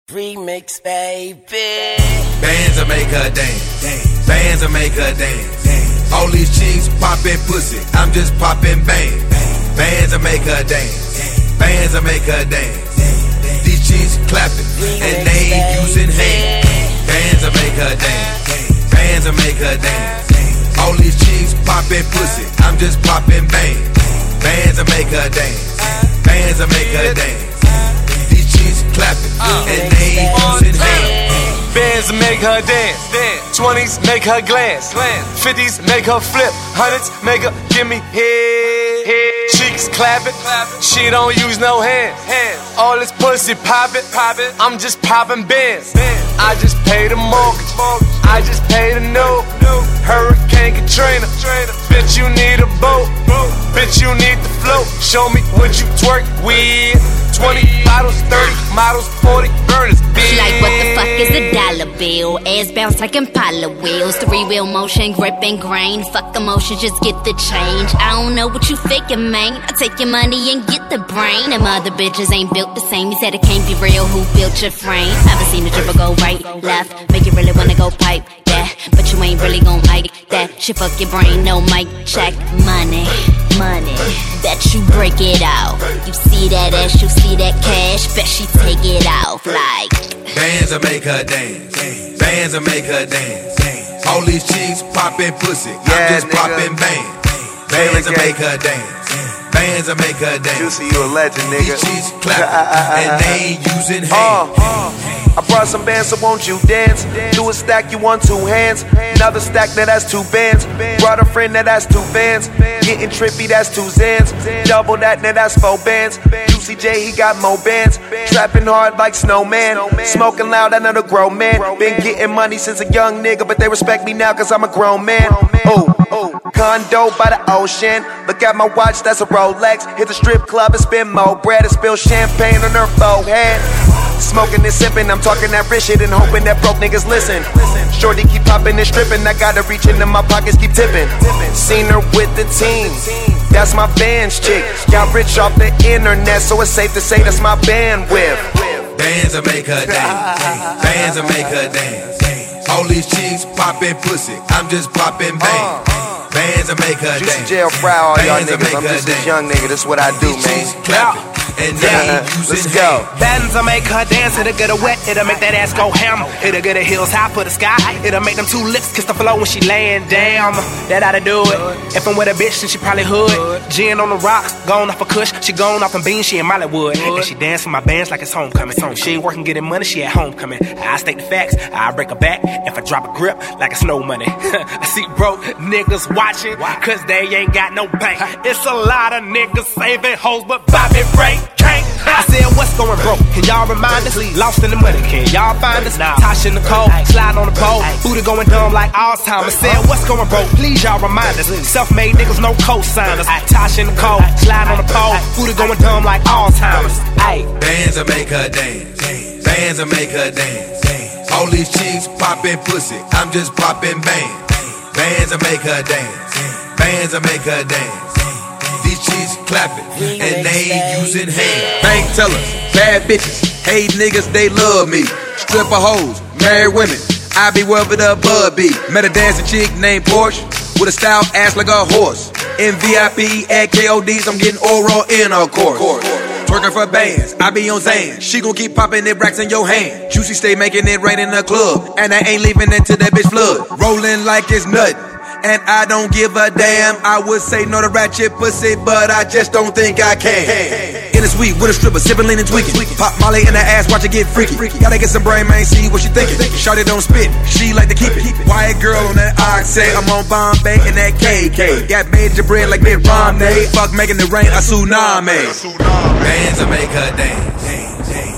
Remix, baby. Bands will make her dance. Bands will make her dance. All these chicks poppin' pussy, I'm just poppin' bang. Bands will make her dance. Bands will make her dance. These chicks clapping and they ain't using hands. Bands will make her dance. Bands will make her dance. All these chicks poppin' pussy, I'm just poppin' bang. Bands will make her dance. Bands will make her dance. These chicks clapping and they ain't using hands. Bands make her dance, 20s make her glance, 50s make her flip, 100s make her give me head. Cheeks clapping, she don't use no hands. All this pussy poppin', I'm just poppin' bands. I just paid the mortgage, I just paid the note. Hurricane Katrina, bitch you need a boat, bitch you need to float. Show me what you twerk with. 20 bottles, 30 models, 40 burners, bitch. She like, what the fuck is a dollar bill? Ass bounce like Impala wheels. 3-wheel motion, grip and grain. Fuck emotion, just get the change. I don't know what you faking, man. I take your money and get the brain. Them other bitches ain't built the same. You said it can't be real, who built your frame? Haven't seen a dribble go right, left. Make you really wanna go pipe that, but you ain't really gon' like that. Shit fuck your brain, no mic check. Money that you break it out. You see that ass, you see that cash, bet she take it off like. Bands will make her dance. Bands will make her dance. All these chicks poppin' pussy, I'm just poppin' bang. Bands will make her dance. Bands will make her dance. Juicy, you a legend, nigga. These chicks clappin' and they ain't using hands. I brought some bands, so won't you dance? Do a stack, you want 2 hands. Another stack, that has 2 bands. Brought a friend, that has 2 bands. Getting trippy, that's 2 Zans. Double that, now that's 4 bands. Juicy J, he got more bands. Trapping hard like Snowman. Smoking loud, another grown man. Been getting money since a young nigga, but they respect me now cause I'm a grown man. Oh, condo by the ocean. Look at my watch, that's a Rolex. Hit the strip club and spend more bread and spill champagne on her forehead. Smoking and sipping, I'm talking that rich shit and hoping that broke niggas listen. Shorty keep popping and stripping, I gotta reach into my pockets, keep tipping. Seen her with the team, that's my band's chick. Got rich off the internet, so it's safe to say that's my bandwidth. Bands will make her dance. Bands will make her dance. All these chicks poppin' pussy, I'm just poppin' bang. Bands will make her dance. Juicy Jail fry all y'all niggas, I'm just this young nigga, this what I do, man. And let's go. Bands will make her dance, it'll get her wet, it'll make that ass go ham. It'll get her heels high for the sky, it'll make them 2 lips kiss the floor when she layin' down. That oughta do it. If I'm with a bitch, then she probably hood. Gin on the rocks, gone off a kush, she gone off in beans, she in Mollywood. And she dance for my bands like it's homecoming. She ain't working getting money, she at homecoming. I state the facts, I break her back if I drop a grip like it's no money. I see broke niggas watching, cause they ain't got no bank. It's a lot of niggas saving hoes, but Bobby Ray can't. I said, what's going broke? Can y'all remind us? Lost in the money, can y'all find us? Tasha Nicole, slide on the pole. Booty going dumb like Alzheimer's. Said, what's going broke? Please y'all remind us. Self-made niggas, no co-signers. Tasha Nicole, slide on the pole. Booty going dumb like Alzheimer's. Bands will make her dance. Bands will make her dance. All these chicks poppin' pussy, I'm just poppin' bang. Bands will make her dance. Bands will make her dance. These chicks clapping and they ain't using hands. Bank tellers, bad bitches, hate niggas, they love me. Stripper hoes, married women, I be wherever the bud be. Met a dancing chick named Porsche, with a style ass like a horse. In VIP at KODs, I'm getting oral intercourse. Twerking for bands, I be on Zan. She gon' keep popping it, racks in your hand. Juicy stay making it rain in the club, and I ain't leaving until that bitch flood. Rolling like it's nothing, and I don't give a damn. I would say no to ratchet pussy, but I just don't think I can. In the suite with a stripper, sipping, leaning, tweaking. Pop Molly in the ass, watch it get freaky. Gotta get some brain, man, see what she thinking. Shawty don't spit, she like to keep it. Quiet girl on that oxy, I'm on Bombay and that KK. Got major bread like Mitt Romney. Fuck making it rain, a tsunami. Bands will make her dance.